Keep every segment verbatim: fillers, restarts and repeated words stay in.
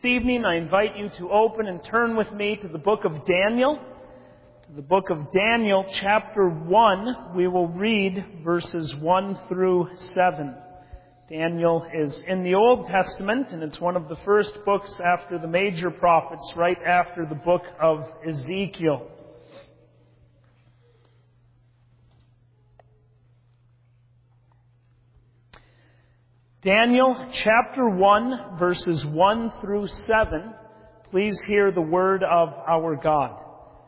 evening, I invite you to open and turn with me to the book of Daniel. To the book of Daniel, chapter one, we will read verses one through seven. Daniel is in the Old Testament, and it's one of the first books after the major prophets, right after the book of Ezekiel. Daniel chapter one, verses one through seven. Please hear the word of our God.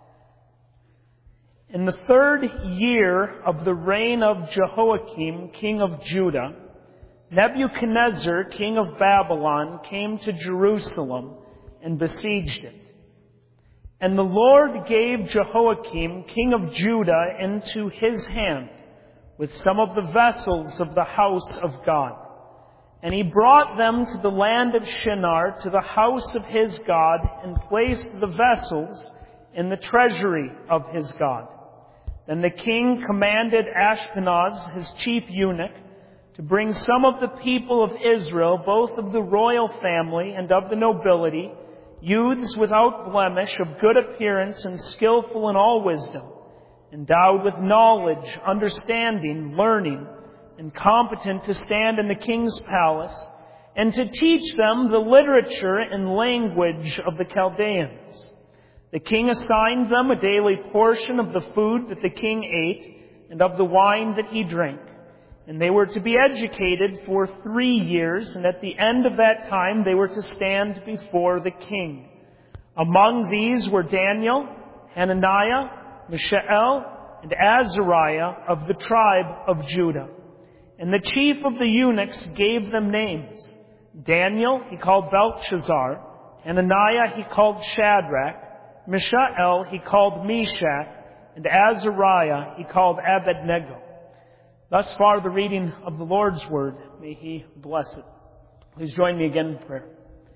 In the third year of the reign of Jehoiakim, king of Judah, Nebuchadnezzar, king of Babylon, came to Jerusalem and besieged it. And the Lord gave Jehoiakim, king of Judah, into his hand with some of the vessels of the house of God. And he brought them to the land of Shinar, to the house of his God, and placed the vessels in the treasury of his God. Then the king commanded Ashpenaz, his chief eunuch, to bring some of the people of Israel, both of the royal family and of the nobility, youths without blemish, of good appearance and skillful in all wisdom, endowed with knowledge, understanding, learning, and competent to stand in the king's palace, and to teach them the literature and language of the Chaldeans. The king assigned them a daily portion of the food that the king ate, and of the wine that he drank. And they were to be educated for three years, and at the end of that time they were to stand before the king. Among these were Daniel, Hananiah, Mishael, and Azariah of the tribe of Judah. And the chief of the eunuchs gave them names. Daniel he called Belshazzar, Hananiah he called Shadrach, Mishael he called Meshach, and Azariah he called Abednego. Thus far the reading of the Lord's word. May he bless it. Please join me again in prayer.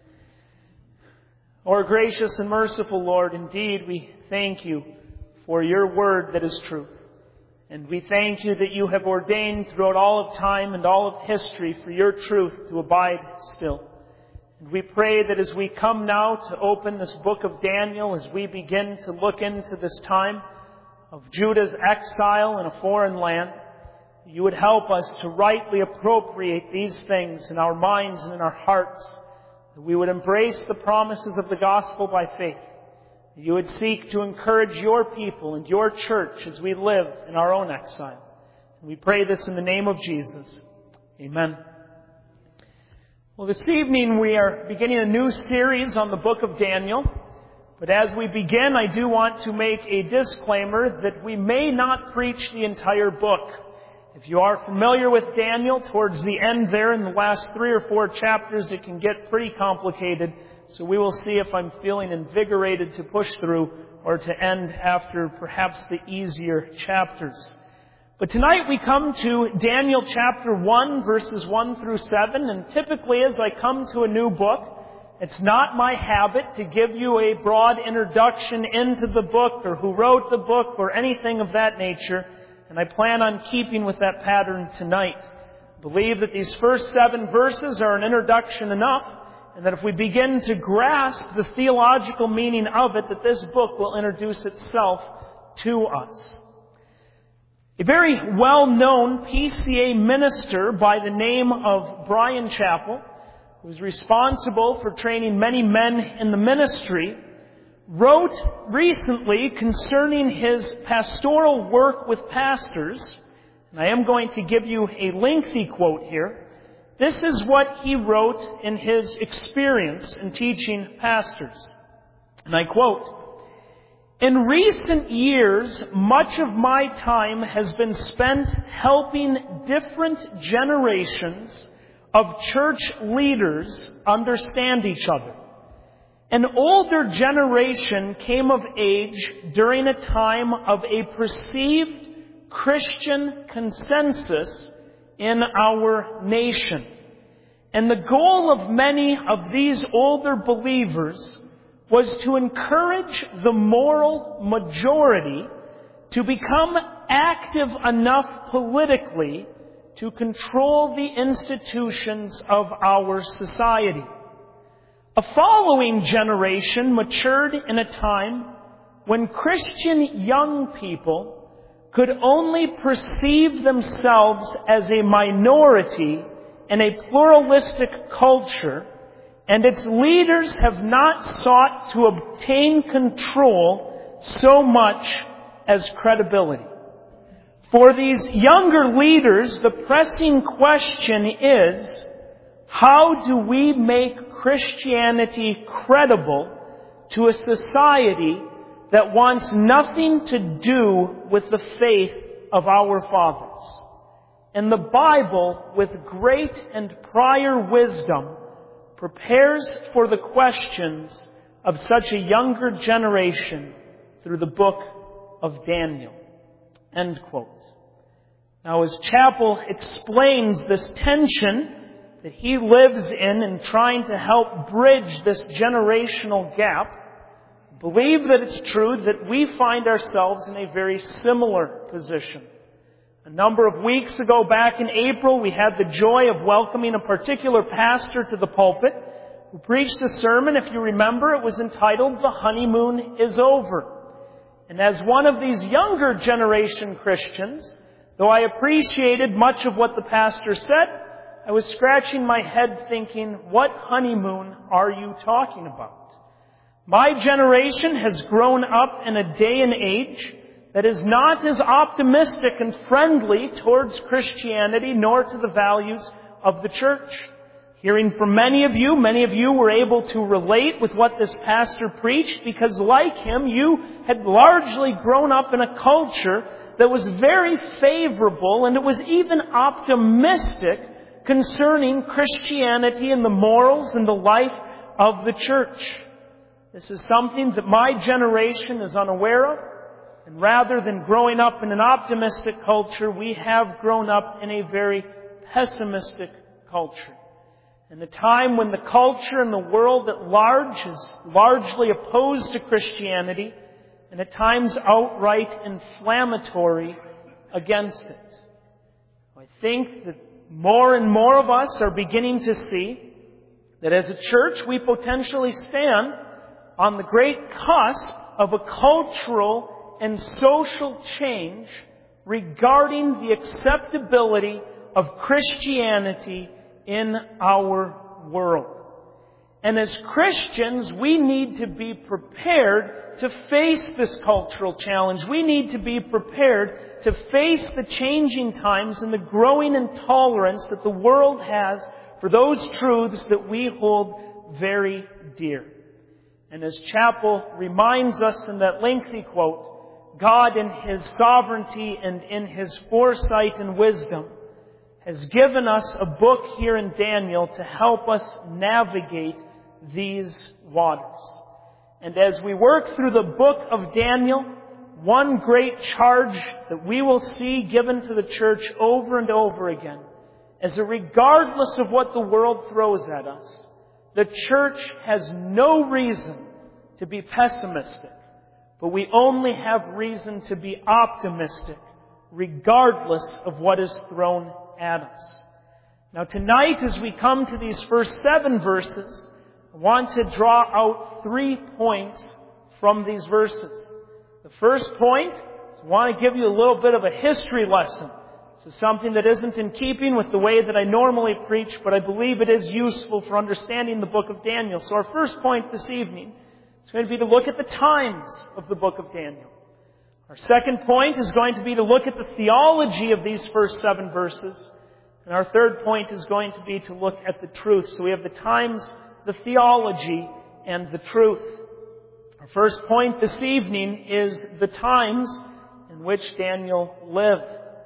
Our gracious and merciful Lord, indeed we thank you for your word that is truth. And we thank you that you have ordained throughout all of time and all of history for your truth to abide still. And we pray that as we come now to open this book of Daniel, as we begin to look into this time of Judah's exile in a foreign land, you would help us to rightly appropriate these things in our minds and in our hearts, that we would embrace the promises of the gospel by faith. You would seek to encourage your people and your church as we live in our own exile. And we pray this in the name of Jesus. Amen. Well, this evening we are beginning a new series on the book of Daniel. But as we begin, I do want to make a disclaimer that we may not preach the entire book. If you are familiar with Daniel, towards the end there in the last three or four chapters, it can get pretty complicated. So we will see if I'm feeling invigorated to push through or to end after perhaps the easier chapters. But tonight we come to Daniel chapter one, verses one through seven. And typically as I come to a new book, it's not my habit to give you a broad introduction into the book or who wrote the book or anything of that nature. And I plan on keeping with that pattern tonight. I believe that these first seven verses are an introduction enough, and that if we begin to grasp the theological meaning of it, that this book will introduce itself to us. A very well-known P C A minister by the name of Bryan Chapell, who is responsible for training many men in the ministry, wrote recently concerning his pastoral work with pastors, and I am going to give you a lengthy quote here. This is what he wrote in his experience in teaching pastors. And I quote, "In recent years, much of my time has been spent helping different generations of church leaders understand each other. An older generation came of age during a time of a perceived Christian consensus in our nation. And the goal of many of these older believers was to encourage the moral majority to become active enough politically to control the institutions of our society. A following generation matured in a time when Christian young people could only perceive themselves as a minority in a pluralistic culture, and its leaders have not sought to obtain control so much as credibility. For these younger leaders, the pressing question is, how do we make Christianity credible to a society that wants nothing to do with the faith of our fathers? And the Bible, with great and prior wisdom, prepares for the questions of such a younger generation through the book of Daniel. End quote. Now, as Chappell explains this tension that he lives in in trying to help bridge this generational gap, believe that it's true that we find ourselves in a very similar position. A number of weeks ago, back in April, we had the joy of welcoming a particular pastor to the pulpit who preached a sermon. If you remember, it was entitled, "The Honeymoon is Over." And as one of these younger generation Christians, though I appreciated much of what the pastor said, I was scratching my head thinking, what honeymoon are you talking about? My generation has grown up in a day and age that is not as optimistic and friendly towards Christianity nor to the values of the church. Hearing from many of you, many of you were able to relate with what this pastor preached because, like him, you had largely grown up in a culture that was very favorable, and it was even optimistic concerning Christianity and the morals and the life of the church. This is something that my generation is unaware of, and rather than growing up in an optimistic culture, we have grown up in a very pessimistic culture. In a time when the culture and the world at large is largely opposed to Christianity, and at times outright inflammatory against it. I think that more and more of us are beginning to see that as a church we potentially stand on the great cusp of a cultural and social change regarding the acceptability of Christianity in our world. And as Christians, we need to be prepared to face this cultural challenge. We need to be prepared to face the changing times and the growing intolerance that the world has for those truths that we hold very dear. And as Chappell reminds us in that lengthy quote, God in His sovereignty and in His foresight and wisdom has given us a book here in Daniel to help us navigate these waters. And as we work through the book of Daniel, one great charge that we will see given to the church over and over again is that regardless of what the world throws at us, the church has no reason to be pessimistic, but we only have reason to be optimistic regardless of what is thrown at us. Now tonight, as we come to these first seven verses, I want to draw out three points from these verses. The first point is I want to give you a little bit of a history lesson. This is something that isn't in keeping with the way that I normally preach, but I believe it is useful for understanding the book of Daniel. So our first point this evening is going to be to look at the times of the book of Daniel. Our second point is going to be to look at the theology of these first seven verses. And our third point is going to be to look at the truth. So we have the times, the theology, and the truth. Our first point this evening is the times in which Daniel lived.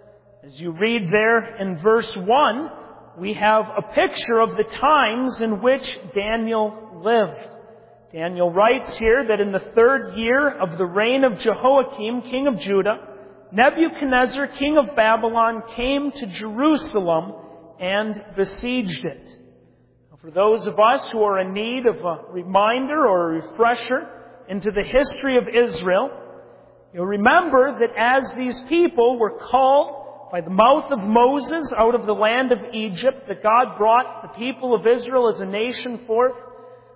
As you read there in verse one, we have a picture of the times in which Daniel lived. Daniel writes here that in the third year of the reign of Jehoiakim, king of Judah, Nebuchadnezzar, king of Babylon, came to Jerusalem and besieged it. Now, for those of us who are in need of a reminder or a refresher into the history of Israel, you'll remember that as these people were called by the mouth of Moses out of the land of Egypt, that God brought the people of Israel as a nation forth,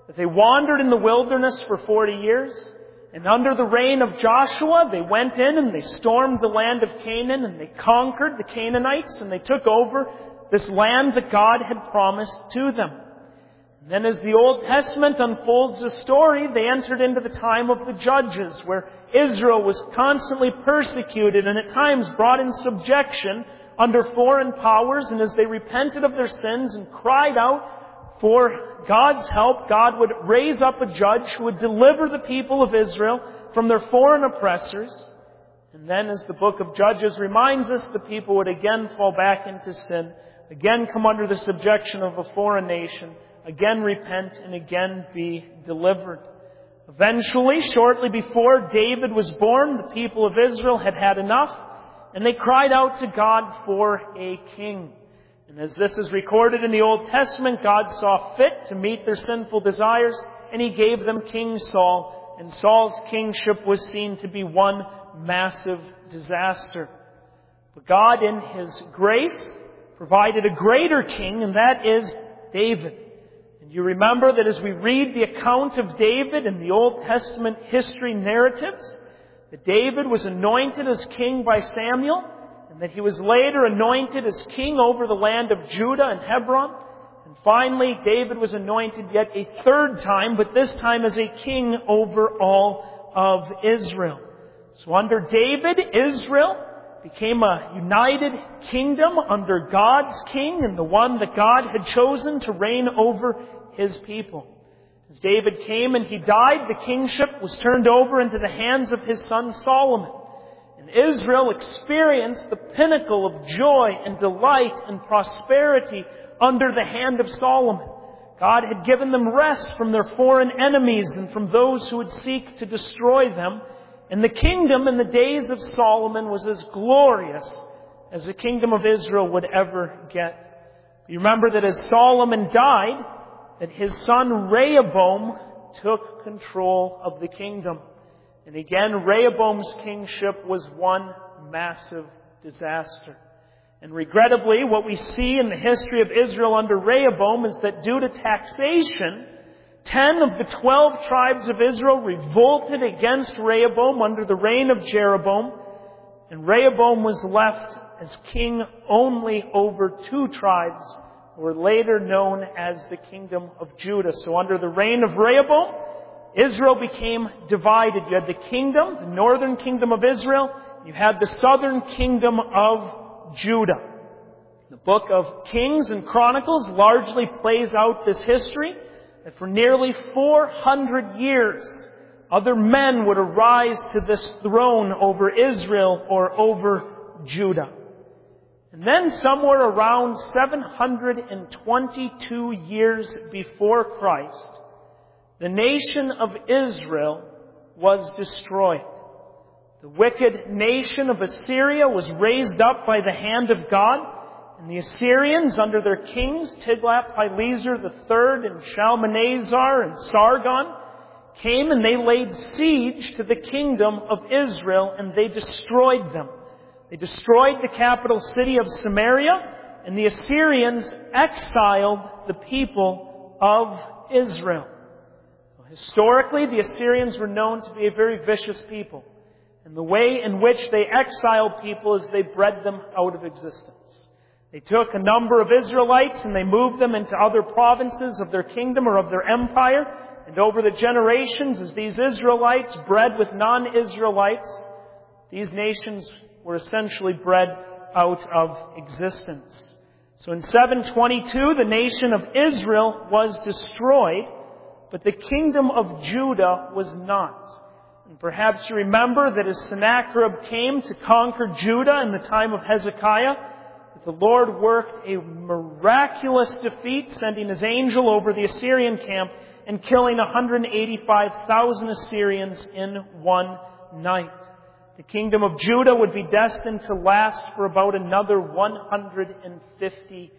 that they wandered in the wilderness for forty years, and under the reign of Joshua, they went in and they stormed the land of Canaan, and they conquered the Canaanites, and they took over this land that God had promised to them. And then as the Old Testament unfolds the story, they entered into the time of the Judges, where Israel was constantly persecuted and at times brought in subjection under foreign powers. And as they repented of their sins and cried out for God's help, God would raise up a judge who would deliver the people of Israel from their foreign oppressors. And then, as the book of Judges reminds us, the people would again fall back into sin, again come under the subjection of a foreign nation, again repent, and again be delivered. Eventually, shortly before David was born, the people of Israel had had enough, and they cried out to God for a king. And as this is recorded in the Old Testament, God saw fit to meet their sinful desires, and He gave them King Saul. And Saul's kingship was seen to be one massive disaster. But God, in His grace, provided a greater king, and that is David. And you remember that as we read the account of David in the Old Testament history narratives, that David was anointed as king by Samuel, and that he was later anointed as king over the land of Judah and Hebron. And finally, David was anointed yet a third time, but this time as a king over all of Israel. So under David, Israel became a united kingdom under God's king, and the one that God had chosen to reign over His people. As David came and he died, the kingship was turned over into the hands of his son Solomon. And Israel experienced the pinnacle of joy and delight and prosperity under the hand of Solomon. God had given them rest from their foreign enemies and from those who would seek to destroy them. And the kingdom in the days of Solomon was as glorious as the kingdom of Israel would ever get. You remember that as Solomon died, that his son Rehoboam took control of the kingdom. And again, Rehoboam's kingship was one massive disaster. And regrettably, what we see in the history of Israel under Rehoboam is that due to taxation, ten of the twelve tribes of Israel revolted against Rehoboam under the reign of Jeroboam. And Rehoboam was left as king only over two tribes, were later known as the kingdom of Judah. So under the reign of Rehoboam, Israel became divided. You had the kingdom, the northern kingdom of Israel. You had the southern kingdom of Judah. The book of Kings and Chronicles largely plays out this history, that for nearly four hundred years, other men would arise to this throne over Israel or over Judah. And then somewhere around seven hundred twenty-two years before Christ, the nation of Israel was destroyed. The wicked nation of Assyria was raised up by the hand of God, and the Assyrians, under their kings Tiglath-Pileser the third and Shalmaneser and Sargon, came and they laid siege to the kingdom of Israel, and they destroyed them. They destroyed the capital city of Samaria, and the Assyrians exiled the people of Israel. Historically, the Assyrians were known to be a very vicious people. And the way in which they exiled people is they bred them out of existence. They took a number of Israelites and they moved them into other provinces of their kingdom or of their empire. And over the generations, as these Israelites bred with non-Israelites, these nations were essentially bred out of existence. So in seven twenty-two, the nation of Israel was destroyed, but the kingdom of Judah was not. And perhaps you remember that as Sennacherib came to conquer Judah in the time of Hezekiah, that the Lord worked a miraculous defeat, sending His angel over the Assyrian camp and killing one hundred eighty-five thousand Assyrians in one night. The kingdom of Judah would be destined to last for about another one hundred fifty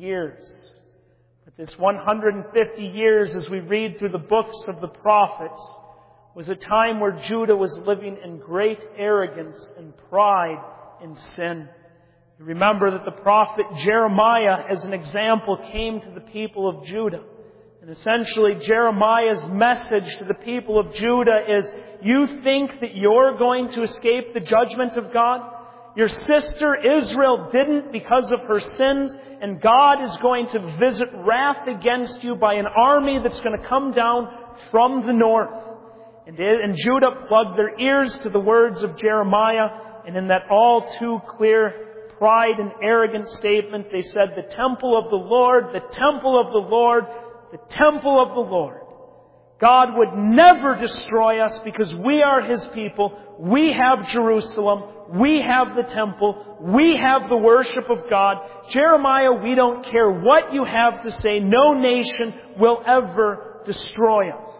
years. But this one hundred fifty years, as we read through the books of the prophets, was a time where Judah was living in great arrogance and pride in sin. You remember that the prophet Jeremiah, as an example, came to the people of Judah. And essentially, Jeremiah's message to the people of Judah is, you think that you're going to escape the judgment of God? Your sister Israel didn't because of her sins, and God is going to visit wrath against you by an army that's going to come down from the north. And, and Judah plugged their ears to the words of Jeremiah, and in that all too clear pride and arrogant statement, they said, the temple of the Lord, the temple of the Lord, the temple of the Lord. God would never destroy us because we are His people. We have Jerusalem. We have the temple. We have the worship of God. Jeremiah, we don't care what you have to say. No nation will ever destroy us.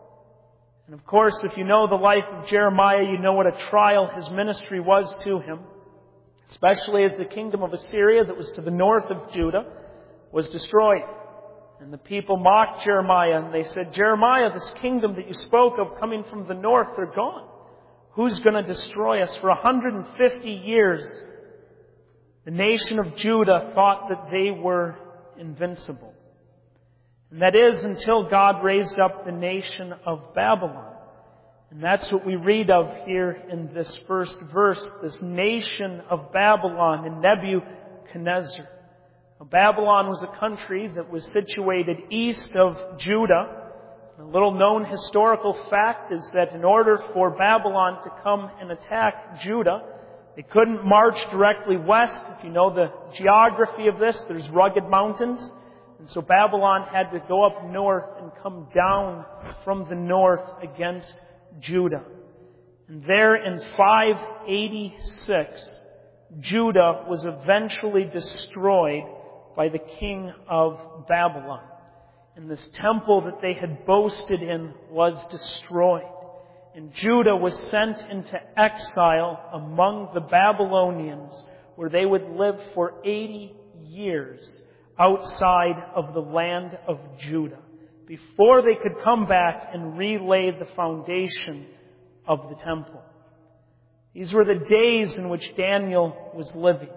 And of course, if you know the life of Jeremiah, you know what a trial his ministry was to him. Especially as the kingdom of Assyria that was to the north of Judah was destroyed. And the people mocked Jeremiah and they said, Jeremiah, this kingdom that you spoke of coming from the north, they're gone. Who's going to destroy us? For one hundred fifty years, the nation of Judah thought that they were invincible. And that is until God raised up the nation of Babylon. And that's what we read of here in this first verse, this nation of Babylon and Nebuchadnezzar. Now, Babylon was a country that was situated east of Judah. A little known historical fact is that in order for Babylon to come and attack Judah, they couldn't march directly west. If you know the geography of this, there's rugged mountains. And so Babylon had to go up north and come down from the north against Judah. And there in five eighty-six, Judah was eventually destroyed by the king of Babylon. And this temple that they had boasted in was destroyed. And Judah was sent into exile among the Babylonians, where they would live for eighty years outside of the land of Judah, before they could come back and relay the foundation of the temple. These were the days in which Daniel was living.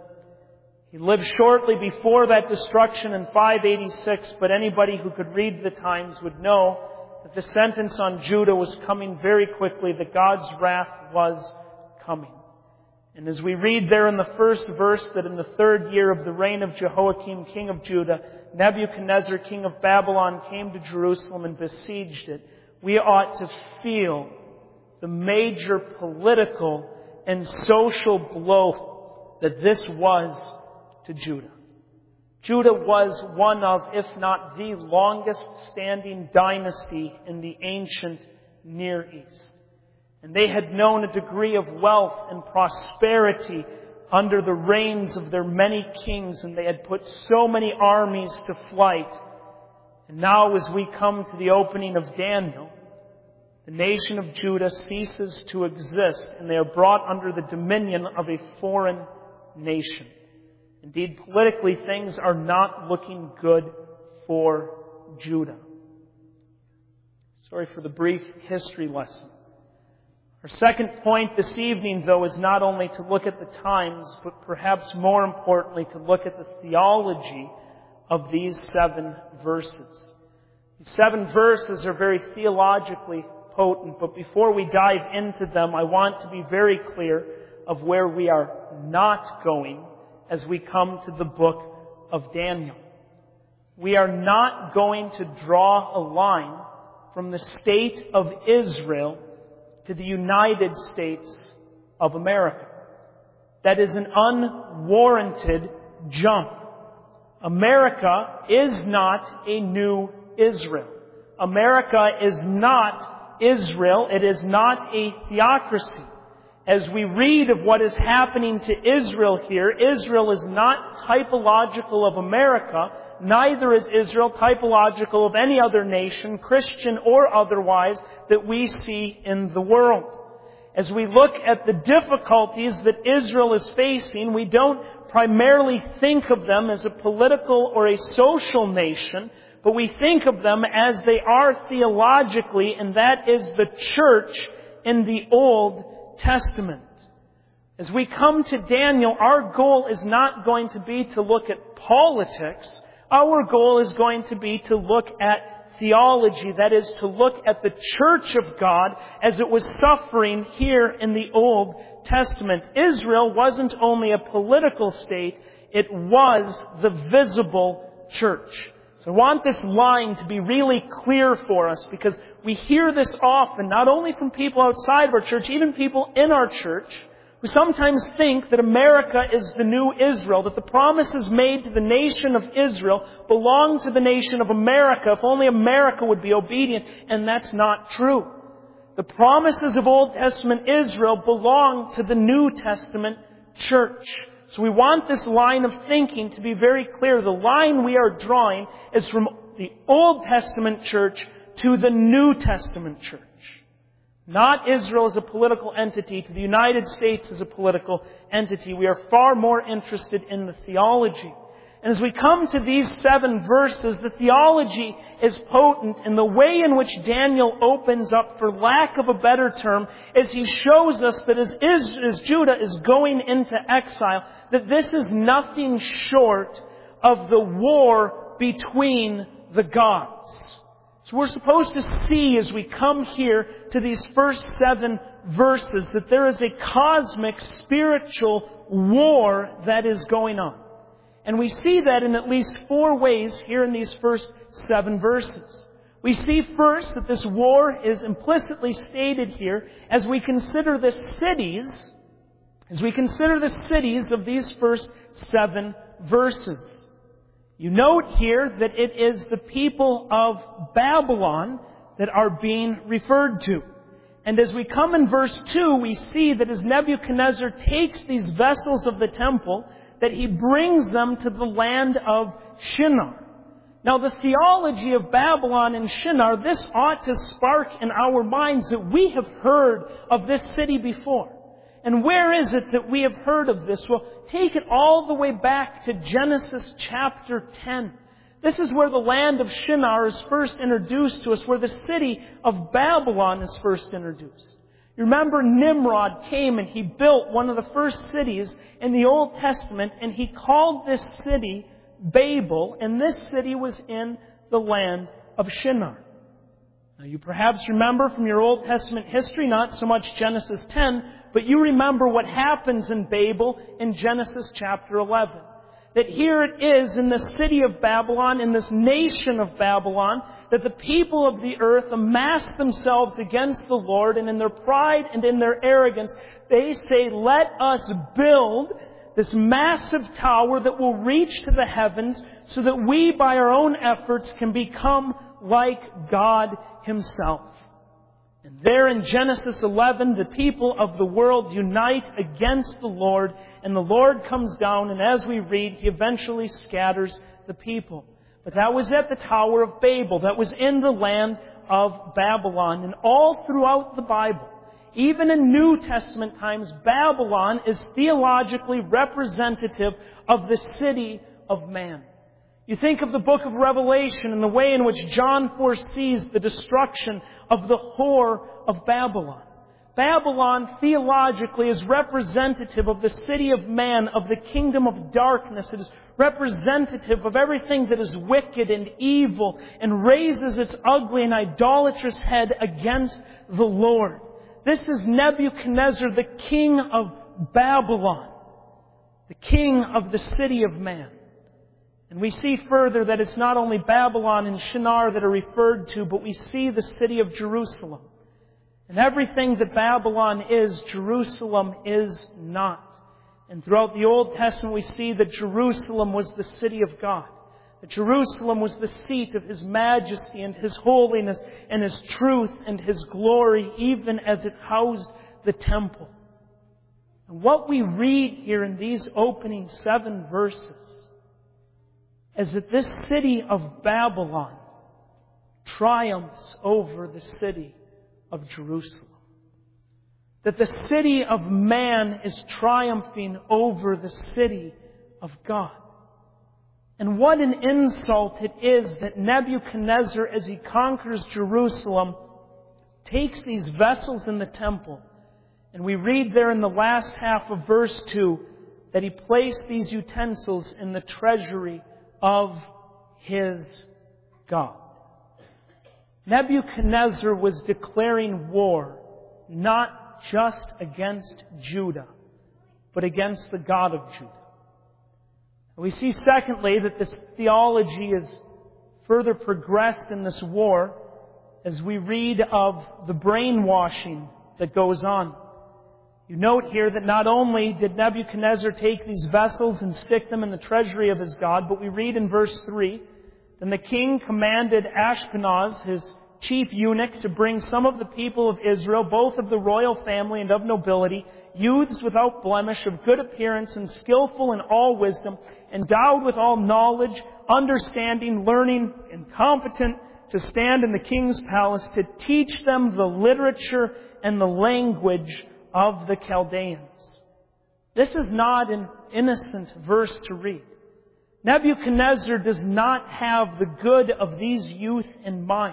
He lived shortly before that destruction in five eighty-six, but anybody who could read the times would know that the sentence on Judah was coming very quickly, that God's wrath was coming. And as we read there in the first verse that in the third year of the reign of Jehoiakim, king of Judah, Nebuchadnezzar, king of Babylon, came to Jerusalem and besieged it, we ought to feel the major political and social blow that this was to Judah. Judah was one of, if not the longest standing dynasty in the ancient Near East. And they had known a degree of wealth and prosperity under the reigns of their many kings, and they had put so many armies to flight. And now as we come to the opening of Daniel, the nation of Judah ceases to exist, and they are brought under the dominion of a foreign nation. Indeed, politically, things are not looking good for Judah. Sorry for the brief history lesson. Our second point this evening, though, is not only to look at the times, but perhaps more importantly, to look at the theology of these seven verses. These seven verses are very theologically potent, but before we dive into them, I want to be very clear of where we are not going as we come to the book of Daniel. We are not going to draw a line from the state of Israel to the United States of America. That is an unwarranted jump. America is not a new Israel. America is not Israel. It is not a theocracy. As we read of what is happening to Israel here, Israel is not typological of America. Neither is Israel typological of any other nation, Christian or otherwise, that we see in the world. As we look at the difficulties that Israel is facing, we don't primarily think of them as a political or a social nation, but we think of them as they are theologically, and that is the church in the Old Testament. As we come to Daniel, our goal is not going to be to look at politics. Our goal is going to be to look at theology, that is, to look at the church of God as it was suffering here in the Old Testament. Israel wasn't only a political state, it was the visible church. So I want this line to be really clear for us, because we hear this often, not only from people outside of our church, even people in our church, who sometimes think that America is the new Israel, that the promises made to the nation of Israel belong to the nation of America, if only America would be obedient, and that's not true. The promises of Old Testament Israel belong to the New Testament church. So we want this line of thinking to be very clear. The line we are drawing is from the Old Testament church to the New Testament church. Not Israel as a political entity to the United States as a political entity. We are far more interested in the theology. And as we come to these seven verses, the theology is potent, and the way in which Daniel opens up, for lack of a better term, is he shows us that as, is, as Judah is going into exile, that this is nothing short of the war between the gods. So we're supposed to see as we come here to these first seven verses that there is a cosmic spiritual war that is going on. And we see that in at least four ways here in these first seven verses. We see first that this war is implicitly stated here as we consider the cities, as we consider the cities of these first seven verses. You note here that it is the people of Babylon that are being referred to. And as we come in verse two, we see that as Nebuchadnezzar takes these vessels of the temple, that he brings them to the land of Shinar. Now, the theology of Babylon and Shinar, this ought to spark in our minds that we have heard of this city before. And where is it that we have heard of this? Well, take it all the way back to Genesis chapter ten. This is where the land of Shinar is first introduced to us, where the city of Babylon is first introduced. You remember Nimrod came and he built one of the first cities in the Old Testament, and he called this city Babel, and this city was in the land of Shinar. Now, you perhaps remember from your Old Testament history, not so much Genesis ten, but you remember what happens in Babel in Genesis chapter eleven. That here it is in the city of Babylon, in this nation of Babylon, that the people of the earth amass themselves against the Lord, and in their pride and in their arrogance, they say, let us build this massive tower that will reach to the heavens so that we, by our own efforts, can become like God Himself. And there in Genesis eleven, the people of the world unite against the Lord, and the Lord comes down, and as we read, He eventually scatters the people. But that was at the Tower of Babel. That was in the land of Babylon. And all throughout the Bible, even in New Testament times, Babylon is theologically representative of the city of man. You think of the book of Revelation and the way in which John foresees the destruction of the whore of Babylon. Babylon, theologically, is representative of the city of man, of the kingdom of darkness. It is representative of everything that is wicked and evil and raises its ugly and idolatrous head against the Lord. This is Nebuchadnezzar, the king of Babylon, the king of the city of man. And we see further that it's not only Babylon and Shinar that are referred to, but we see the city of Jerusalem. And everything that Babylon is, Jerusalem is not. And throughout the Old Testament we see that Jerusalem was the city of God. That Jerusalem was the seat of His majesty and His holiness and His truth and His glory, even as it housed the temple. And what we read here in these opening seven verses is that this city of Babylon triumphs over the city of Jerusalem. That the city of man is triumphing over the city of God. And what an insult it is that Nebuchadnezzar, as he conquers Jerusalem, takes these vessels in the temple. And we read there in the last half of verse two that he placed these utensils in the treasury of his God. Nebuchadnezzar was declaring war, not just against Judah, but against the God of Judah. We see, secondly, that this theology is further progressed in this war as we read of the brainwashing that goes on. You note here that not only did Nebuchadnezzar take these vessels and stick them in the treasury of his God, but we read in verse three, then the king commanded Ashpenaz, his chief eunuch, to bring some of the people of Israel, both of the royal family and of nobility, youths without blemish, of good appearance, and skillful in all wisdom, endowed with all knowledge, understanding, learning, and competent to stand in the king's palace, to teach them the literature and the language of the Chaldeans. This is not an innocent verse to read. Nebuchadnezzar does not have the good of these youth in mind.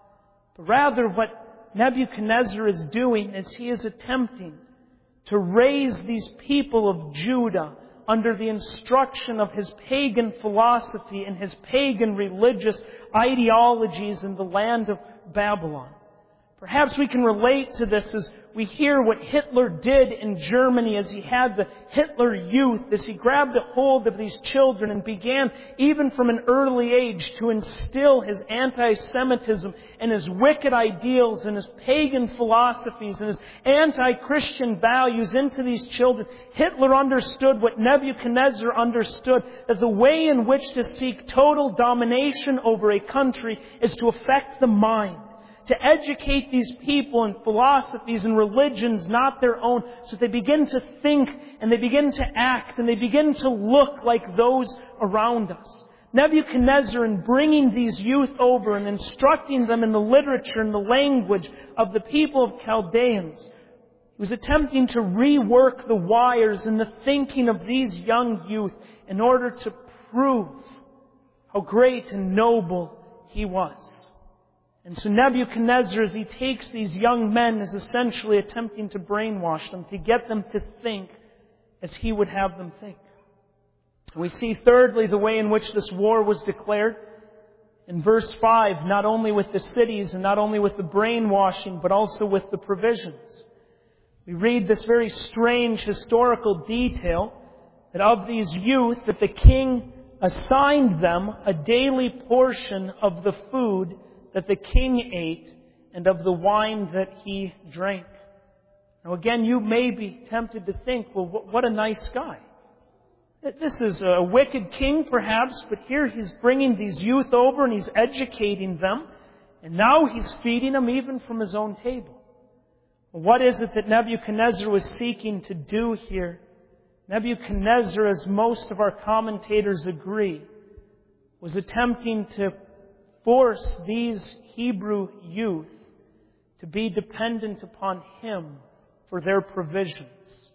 But rather what Nebuchadnezzar is doing is he is attempting to raise these people of Judah under the instruction of his pagan philosophy and his pagan religious ideologies in the land of Babylon. Perhaps we can relate to this as we hear what Hitler did in Germany as he had the Hitler Youth, as he grabbed a hold of these children and began, even from an early age, to instill his anti-Semitism and his wicked ideals and his pagan philosophies and his anti-Christian values into these children. Hitler understood what Nebuchadnezzar understood, that the way in which to seek total domination over a country is to affect the mind. To educate these people in philosophies and religions not their own, so that they begin to think and they begin to act and they begin to look like those around us. Nebuchadnezzar, in bringing these youth over and instructing them in the literature and the language of the people of Chaldeans, he was attempting to rework the wires in the thinking of these young youth in order to prove how great and noble he was. And so Nebuchadnezzar, as he takes these young men, is essentially attempting to brainwash them, to get them to think as he would have them think. We see, thirdly, the way in which this war was declared. In verse five, not only with the cities and not only with the brainwashing, but also with the provisions. We read this very strange historical detail that of these youth, that the king assigned them a daily portion of the food that the king ate and of the wine that he drank. Now again, you may be tempted to think, well, what a nice guy. This is a wicked king perhaps, but here he's bringing these youth over and he's educating them, and now he's feeding them even from his own table. Well, what is it that Nebuchadnezzar was seeking to do here? Nebuchadnezzar, as most of our commentators agree, was attempting to force these Hebrew youth to be dependent upon him for their provisions.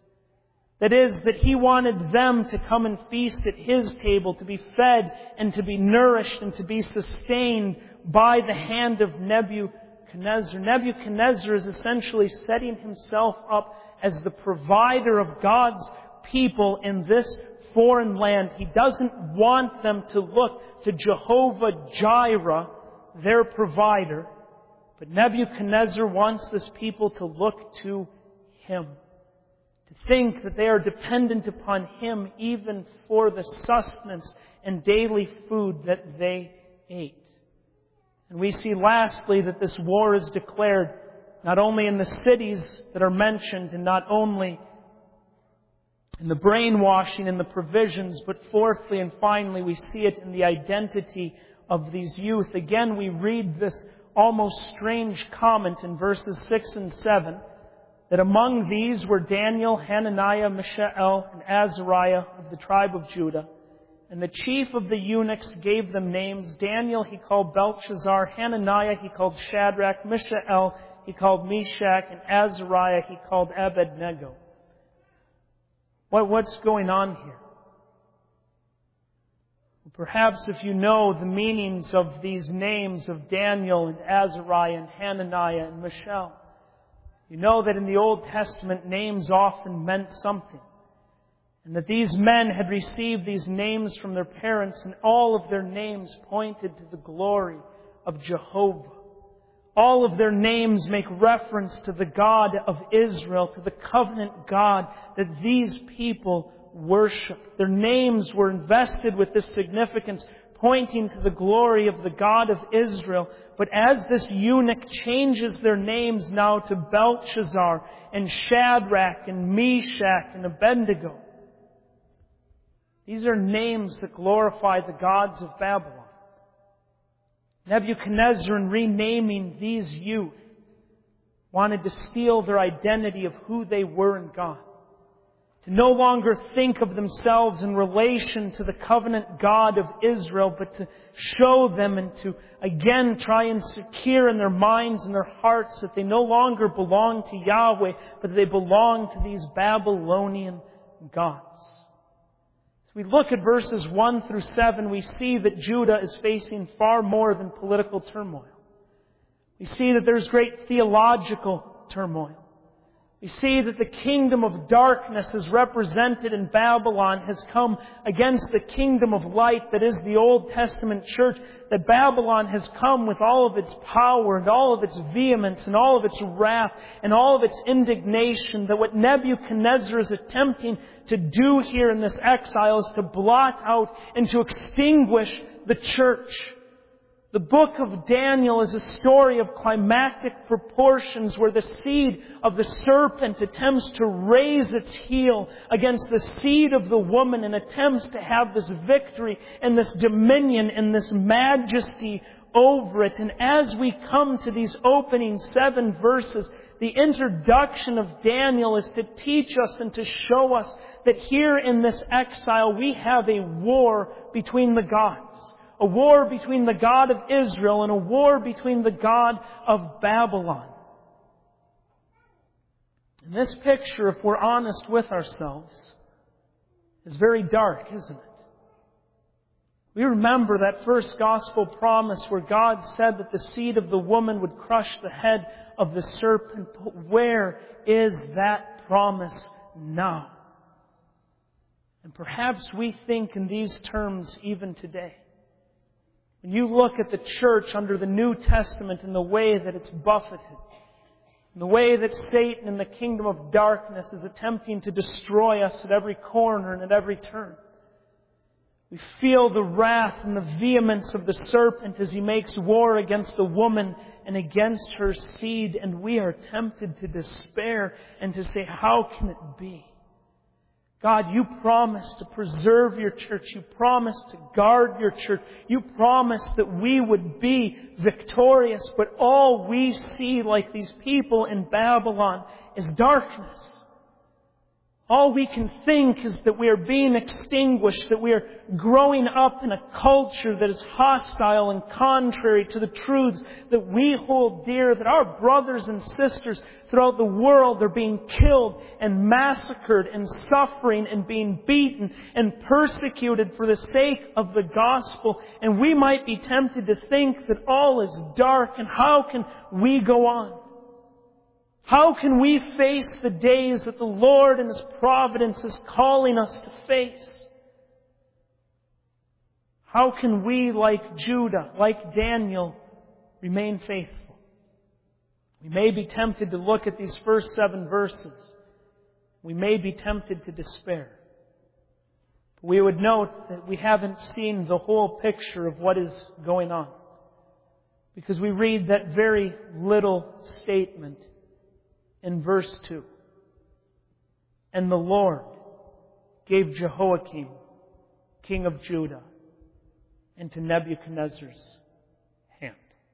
That is, that he wanted them to come and feast at his table, to be fed and to be nourished and to be sustained by the hand of Nebuchadnezzar. Nebuchadnezzar is essentially setting himself up as the provider of God's people in this foreign land. He doesn't want them to look to Jehovah Jireh, their provider, but Nebuchadnezzar wants this people to look to him, to think that they are dependent upon him even for the sustenance and daily food that they ate. And we see lastly that this war is declared not only in the cities that are mentioned and not only in the brainwashing and the provisions, but fourthly and finally we see it in the identity of these youth. Again, we read this almost strange comment in verses six and seven, that among these were Daniel, Hananiah, Mishael, and Azariah of the tribe of Judah. And the chief of the eunuchs gave them names. Daniel he called Belshazzar, Hananiah he called Shadrach, Mishael he called Meshach, and Azariah he called Abednego. What, what's going on here? Perhaps if you know the meanings of these names of Daniel and Azariah and Hananiah and Mishael, you know that in the Old Testament names often meant something. And that these men had received these names from their parents, and all of their names pointed to the glory of Jehovah. All of their names make reference to the God of Israel, to the covenant God that these people worship. Their names were invested with this significance, pointing to the glory of the God of Israel. But as this eunuch changes their names now to Belshazzar and Shadrach and Meshach and Abednego, these are names that glorify the gods of Babylon. Nebuchadnezzar, in renaming these youth, wanted to steal their identity of who they were in God. To no longer think of themselves in relation to the covenant God of Israel, but to show them and to again try and secure in their minds and their hearts that they no longer belong to Yahweh, but they belong to these Babylonian gods. As we look at verses one through seven, we see that Judah is facing far more than political turmoil. We see that there's great theological turmoil. We see that the kingdom of darkness as represented in Babylon has come against the kingdom of light that is the Old Testament church. That Babylon has come with all of its power and all of its vehemence and all of its wrath and all of its indignation. That what Nebuchadnezzar is attempting to do here in this exile is to blot out and to extinguish the church. The book of Daniel is a story of climactic proportions where the seed of the serpent attempts to raise its heel against the seed of the woman and attempts to have this victory and this dominion and this majesty over it. And as we come to these opening seven verses, the introduction of Daniel is to teach us and to show us that here in this exile we have a war between the gods. A war between the God of Israel and a war between the God of Babylon. And this picture, if we're honest with ourselves, is very dark, isn't it? We remember that first gospel promise where God said that the seed of the woman would crush the head of the serpent. But where is that promise now? And perhaps we think in these terms even today. When you look at the church under the New Testament and the way that it's buffeted, and the way that Satan and the kingdom of darkness is attempting to destroy us at every corner and at every turn, we feel the wrath and the vehemence of the serpent as he makes war against the woman and against her seed, and we are tempted to despair and to say, how can it be? God, you promised to preserve your church. You promised to guard your church. You promised that we would be victorious. But all we see, like these people in Babylon, is darkness. All we can think is that we are being extinguished, that we are growing up in a culture that is hostile and contrary to the truths that we hold dear, that our brothers and sisters throughout the world are being killed and massacred and suffering and being beaten and persecuted for the sake of the gospel. And we might be tempted to think that all is dark, and how can we go on? How can we face the days that the Lord in His providence is calling us to face? How can we, like Judah, like Daniel, remain faithful? We may be tempted to look at these first seven verses. We may be tempted to despair. But we would note that we haven't seen the whole picture of what is going on, because we read that very little statement in verse two. And the Lord gave Jehoiakim, king of Judah, into Nebuchadnezzar's hand.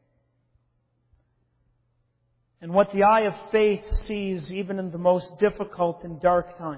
And what the eye of faith sees even in the most difficult and dark times,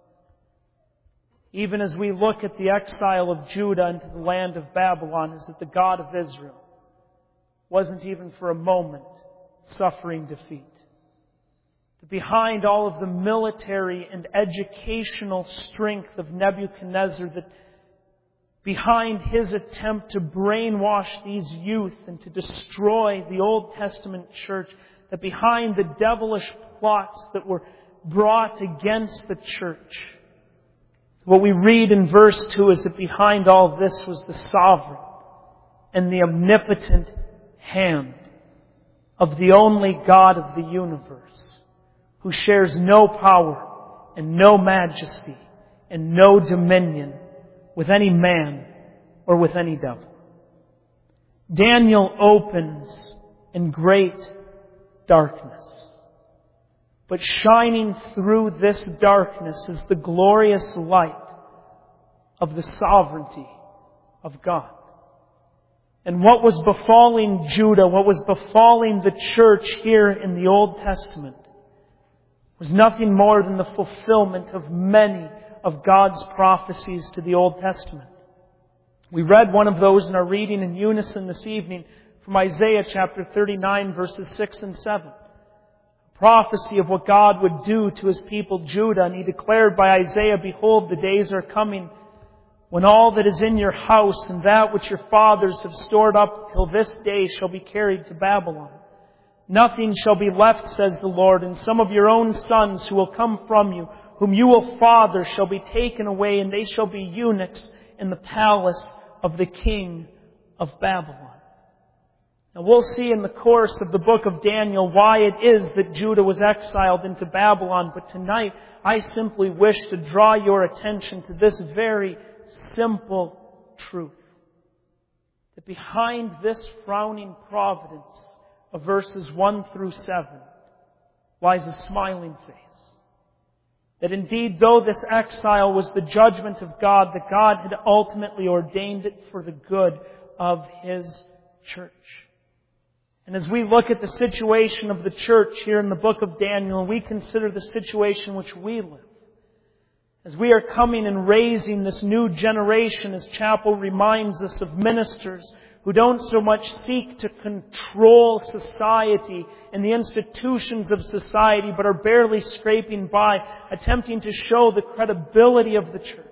even as we look at the exile of Judah into the land of Babylon, is that the God of Israel wasn't even for a moment suffering defeat. That behind all of the military and educational strength of Nebuchadnezzar, that behind his attempt to brainwash these youth and to destroy the Old Testament church, that behind the devilish plots that were brought against the church, what we read in verse two is that behind all this was the sovereign and the omnipotent hand of the only God of the universe, who shares no power and no majesty and no dominion with any man or with any devil. Daniel opens in great darkness. But shining through this darkness is the glorious light of the sovereignty of God. And what was befalling Judah, what was befalling the church here in the Old Testament, was nothing more than the fulfillment of many of God's prophecies to the Old Testament. We read one of those in our reading in unison this evening from Isaiah chapter thirty-nine, verses six and seven. A prophecy of what God would do to His people Judah. And He declared by Isaiah, "Behold, the days are coming when all that is in your house and that which your fathers have stored up till this day shall be carried to Babylon. Nothing shall be left, says the Lord, and some of your own sons who will come from you, whom you will father, shall be taken away, and they shall be eunuchs in the palace of the king of Babylon." Now we'll see in the course of the book of Daniel why it is that Judah was exiled into Babylon, but tonight I simply wish to draw your attention to this very simple truth. That behind this frowning providence of verses one through seven lies a smiling face. That indeed, though this exile was the judgment of God, that God had ultimately ordained it for the good of His church. And as we look at the situation of the church here in the book of Daniel, and we consider the situation in which we live, as we are coming and raising this new generation, as Chapel reminds us of ministers who don't so much seek to control society and the institutions of society, but are barely scraping by, attempting to show the credibility of the church.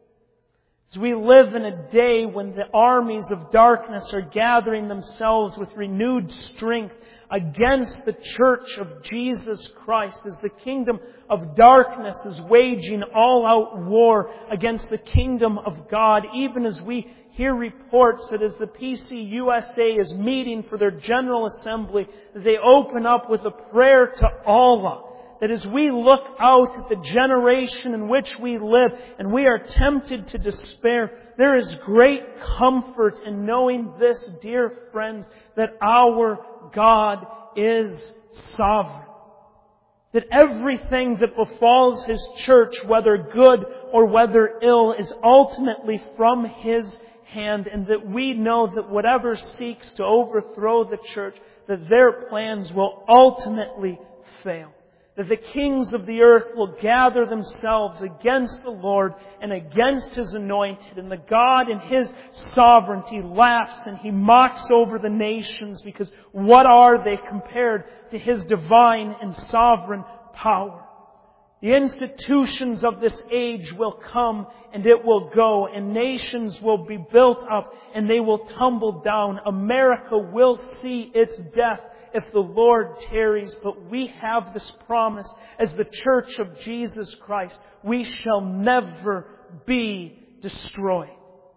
As we live in a day when the armies of darkness are gathering themselves with renewed strength against the church of Jesus Christ, as the kingdom of darkness is waging all-out war against the kingdom of God, even as we hear reports that as the P C U S A is meeting for their General Assembly, they open up with a prayer to Allah. That as we look out at the generation in which we live and we are tempted to despair, there is great comfort in knowing this, dear friends, that our God is sovereign. That everything that befalls His church, whether good or whether ill, is ultimately from His hand, and that we know that whatever seeks to overthrow the church, that their plans will ultimately fail. That the kings of the earth will gather themselves against the Lord and against His anointed. And the God in His sovereignty laughs and He mocks over the nations, because what are they compared to His divine and sovereign power? The institutions of this age will come and it will go, and nations will be built up and they will tumble down. America will see its death if the Lord tarries, but we have this promise as the church of Jesus Christ: we shall never be destroyed.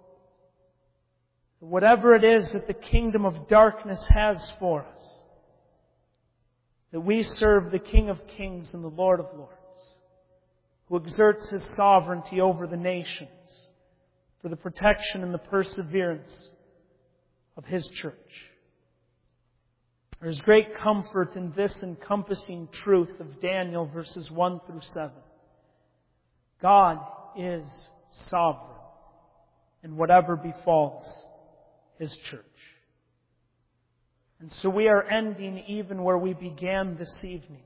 Whatever it is that the kingdom of darkness has for us, that we serve the King of Kings and the Lord of Lords, who exerts His sovereignty over the nations for the protection and the perseverance of His church. There is great comfort in this encompassing truth of Daniel verses one through seven. God is sovereign in whatever befalls His church. And so we are ending even where we began this evening.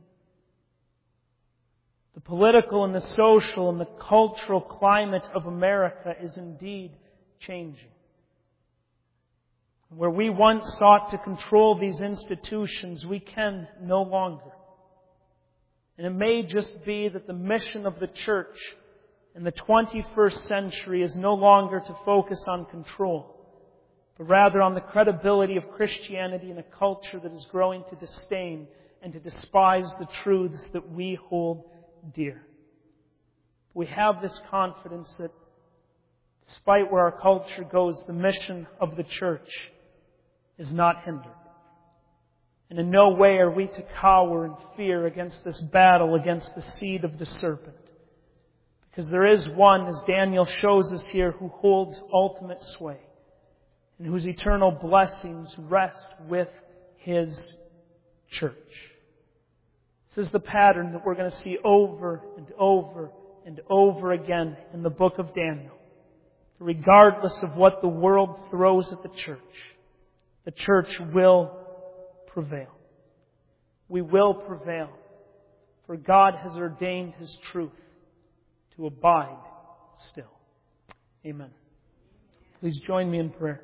The political and the social and the cultural climate of America is indeed changing. Where we once sought to control these institutions, we can no longer. And it may just be that the mission of the church in the twenty-first century is no longer to focus on control, but rather on the credibility of Christianity in a culture that is growing to disdain and to despise the truths that we hold dear. We have this confidence that despite where our culture goes, the mission of the church is not hindered. And in no way are we to cower in fear against this battle against the seed of the serpent. Because there is one, as Daniel shows us here, who holds ultimate sway and whose eternal blessings rest with His church. This is the pattern that we're going to see over and over and over again in the book of Daniel. Regardless of what the world throws at the church, the church will prevail. We will prevail, for God has ordained His truth to abide still. Amen. Please join me in prayer.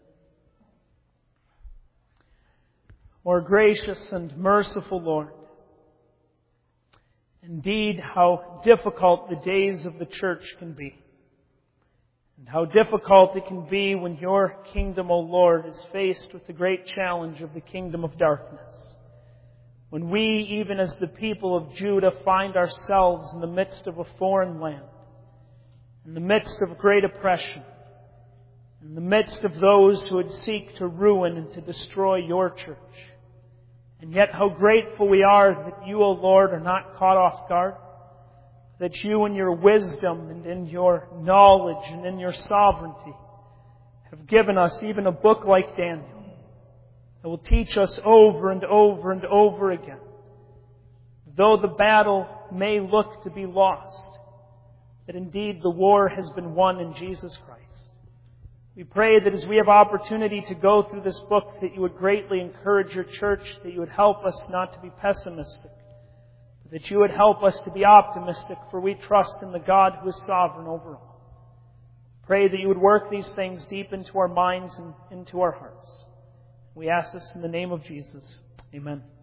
Our gracious and merciful Lord, indeed how difficult the days of the church can be. And how difficult it can be when your kingdom, O Lord, is faced with the great challenge of the kingdom of darkness. When we, even as the people of Judah, find ourselves in the midst of a foreign land, in the midst of great oppression, in the midst of those who would seek to ruin and to destroy your church. And yet how grateful we are that you, O Lord, are not caught off guard. That you in your wisdom and in your knowledge and in your sovereignty have given us even a book like Daniel that will teach us over and over and over again. Though the battle may look to be lost, that indeed the war has been won in Jesus Christ. We pray that as we have opportunity to go through this book, that you would greatly encourage your church, that you would help us not to be pessimistic, that you would help us to be optimistic, for we trust in the God who is sovereign over all. Pray that you would work these things deep into our minds and into our hearts. We ask this in the name of Jesus. Amen.